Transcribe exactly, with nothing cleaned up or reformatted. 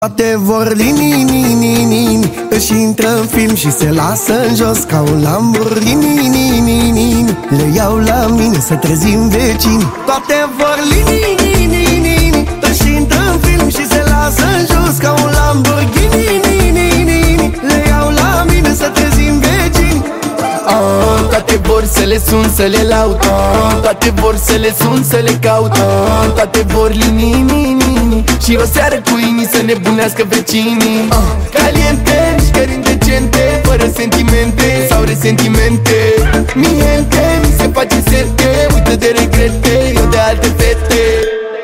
Toate vor lini, nini, nini, își intră în film și se lasă în jos ca un Lamborghini, nini, nini. Le iau la mine să trezim vecini. Toate vor lini, nini, nini, își intră în film și se lasă în jos ca un Lamborghini, nini, nini. Le iau la mine să trezim vecini. Ah, toate vor să le sun, să le laud. Ah, toate vor să le sun, să le caut. Ah, toate vor lini, nini, și o seară cu inii să nebunească vecinii. ah, Caliente, mișcări indecente, fără sentimente sau resentimente. Mi gente